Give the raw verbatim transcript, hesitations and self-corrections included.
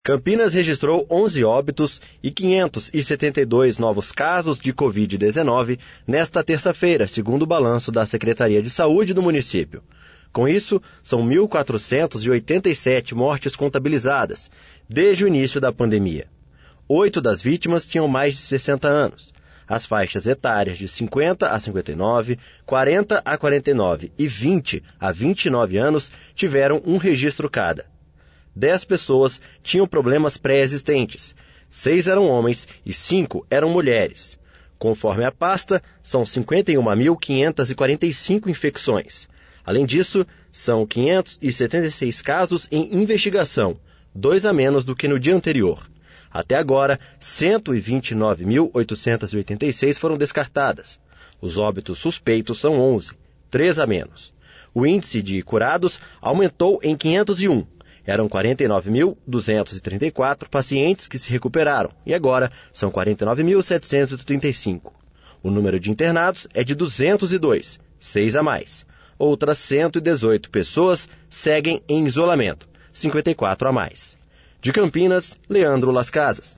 Campinas registrou onze óbitos e quinhentos e setenta e dois novos casos de covid dezenove nesta terça-feira, segundo o balanço da Secretaria de Saúde do município. Com isso, são mil quatrocentas e oitenta e sete mortes contabilizadas desde o início da pandemia. Oito das vítimas tinham mais de sessenta anos. As faixas etárias de cinquenta a cinquenta e nove, quarenta a quarenta e nove e vinte a vinte e nove anos tiveram um registro cada. Dez pessoas tinham problemas pré-existentes, seis eram homens e cinco eram mulheres. Conforme a pasta, são cinquenta e uma mil quinhentas e quarenta e cinco infecções. Além disso, são quinhentos e setenta e seis casos em investigação, dois a menos do que no dia anterior. Até agora, cento e vinte e nove mil oitocentas e oitenta e seis foram descartadas. Os óbitos suspeitos são onze, três a menos. O índice de curados aumentou em quinhentos e um. Eram quarenta e nove mil duzentos e trinta e quatro pacientes que se recuperaram e agora são quarenta e nove mil setecentos e trinta e cinco. O número de internados é de duzentos e dois, seis a mais. Outras cento e dezoito pessoas seguem em isolamento, cinquenta e quatro a mais. De Campinas, Leandro Las Casas.